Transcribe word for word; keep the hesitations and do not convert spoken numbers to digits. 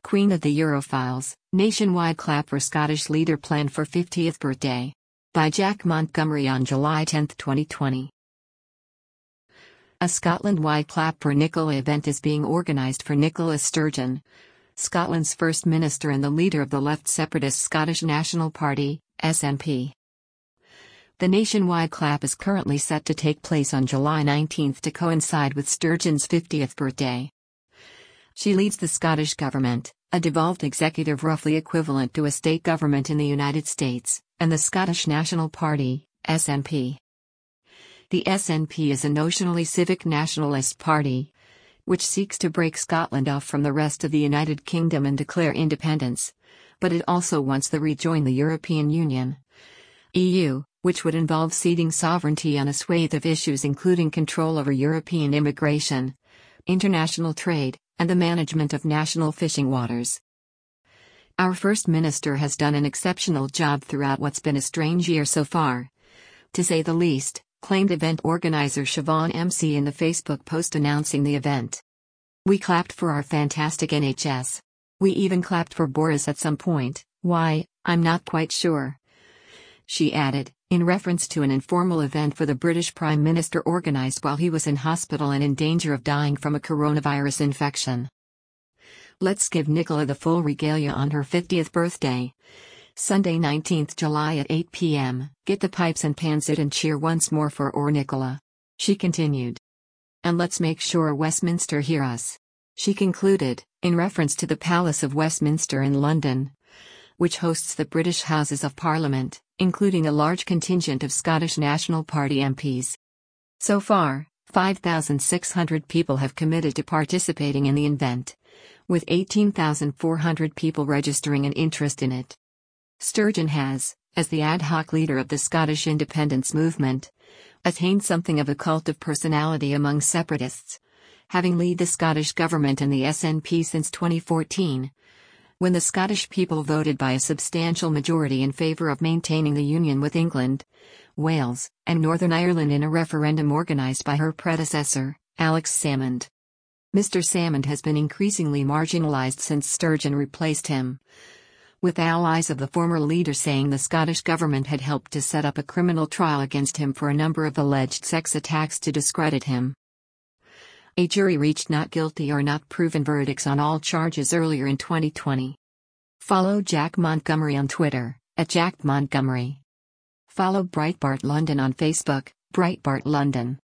Queen of the Europhiles, nationwide clap for Scottish leader planned for fiftieth birthday. By Jack Montgomery on July tenth twenty twenty. A Scotland-wide clap for Nicola event is being organised for Nicola Sturgeon, Scotland's First Minister and the leader of the left separatist Scottish National Party, S N P. The nationwide clap is currently set to take place on July nineteenth to coincide with Sturgeon's fiftieth birthday. She leads the Scottish government, a devolved executive roughly equivalent to a state government in the United States, and the Scottish National Party, S N P. The S N P is a notionally civic nationalist party, which seeks to break Scotland off from the rest of the United Kingdom and declare independence, but it also wants to rejoin the European Union, E U, which would involve ceding sovereignty on a swathe of issues including control over European immigration, international trade, and the management of national fishing waters. Our First Minister has done an exceptional job throughout what's been a strange year so far, to say the least, claimed event organizer Siobhan M C in the Facebook post announcing the event. We clapped for our fantastic N H S. We even clapped for Boris at some point, why, I'm not quite sure. She added, in reference to an informal event for the British Prime Minister organised while he was in hospital and in danger of dying from a coronavirus infection. Let's give Nicola the full regalia on her fiftieth birthday. Sunday nineteenth July at eight p m Get the pipes and pans it and cheer once more for our Nicola. She continued. And let's make sure Westminster hear us. She concluded, in reference to the Palace of Westminster in London, which hosts the British Houses of Parliament, including a large contingent of Scottish National Party M Ps. So far, five thousand six hundred people have committed to participating in the event, with eighteen thousand four hundred people registering an interest in it. Sturgeon has, as the ad hoc leader of the Scottish independence movement, attained something of a cult of personality among separatists, having led the Scottish government and the S N P since twenty fourteen, when the Scottish people voted by a substantial majority in favour of maintaining the union with England, Wales, and Northern Ireland in a referendum organised by her predecessor, Alex Salmond. Mister Salmond has been increasingly marginalised since Sturgeon replaced him, with allies of the former leader saying the Scottish government had helped to set up a criminal trial against him for a number of alleged sex attacks to discredit him. A jury reached not guilty or not proven verdicts on all charges earlier in twenty twenty. Follow Jack Montgomery on Twitter, at Jack Montgomery. Follow Breitbart London on Facebook, Breitbart London.